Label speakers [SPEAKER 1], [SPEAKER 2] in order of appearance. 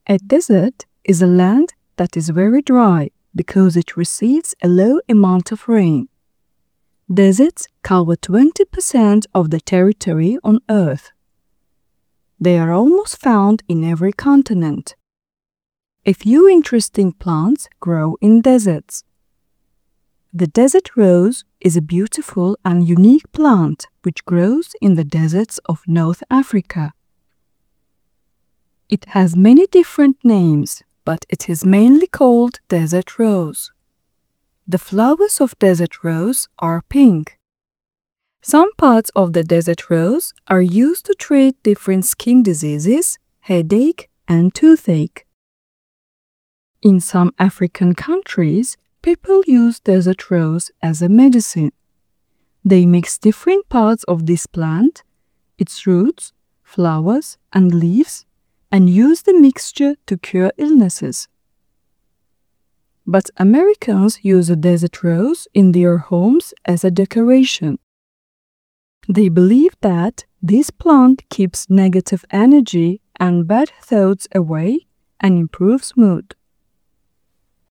[SPEAKER 1] A desert is a land that is very dry because it receives a low amount of rain. Deserts cover 20% of the territory on Earth. They are almost found in every continent. A few interesting plants grow in deserts. The desert rose is a beautiful and unique plant which grows in the deserts of North Africa. It has many different names, but it is mainly called desert rose. The flowers of desert rose are pink. Some parts of the desert rose are used to treat different skin diseases, headache, and toothache. In some African countries, people use desert rose as a medicine. They mix different parts of this plant, its roots, flowers, and leaves, and use the mixture to cure illnesses. But Americans use a desert rose in their homes as a decoration. They believe that this plant keeps negative energy and bad thoughts away and improves mood.